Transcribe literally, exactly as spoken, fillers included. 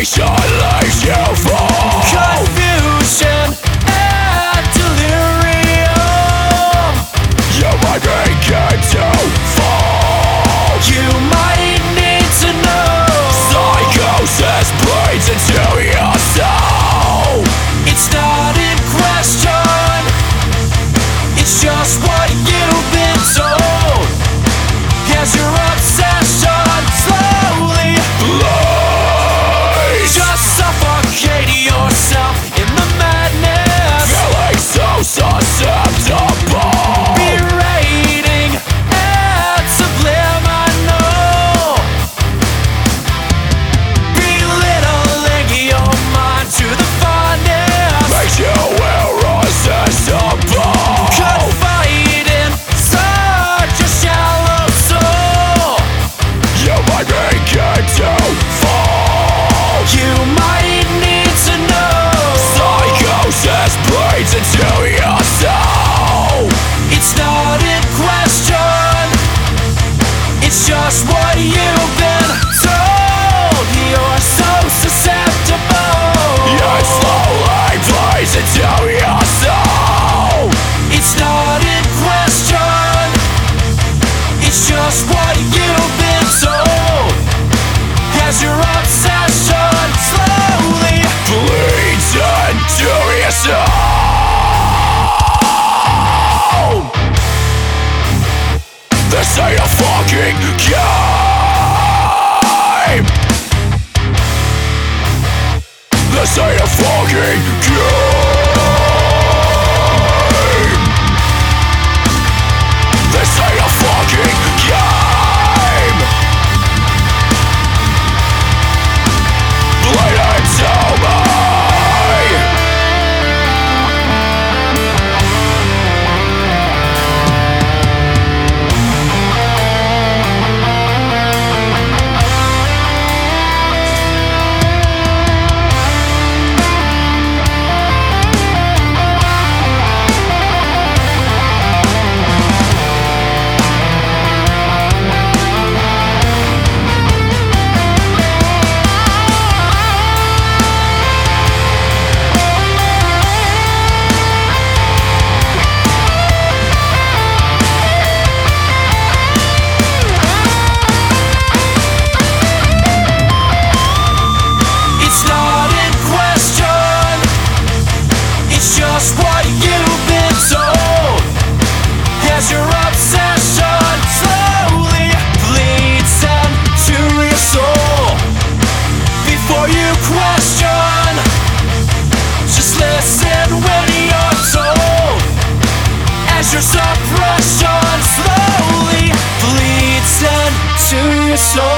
Isolation leaves you full. Confusion and delirium. You might begin to fall. You might need to know. Psychosis bleeds into your soul. It's not in question. It's just what you've been told. As your obsession slowly Please just suffocate yourself in the madness. feeling so susceptible. Berating and subliminal. Belittling your mind to the finest. Makes you irresistible. Confiding such a shallow soul. You might begin to fall. You might need to know. Psychosis bleeds into your soul. It's not in question. It's just what you've been told. You're so susceptible. It slowly bleeds into your soul. It's not in question. It's just what you've been told. As your obsession slowly Bleeds into your soul. This ain't a fucking game. This ain't a fucking game. This ain't a fucking game. Bleed into me. It's not in question. It's just what you've been told. As your obsession slowly bleeds into your soul. Before you question, just listen when you're told. As your suppression slowly bleeds into your soul.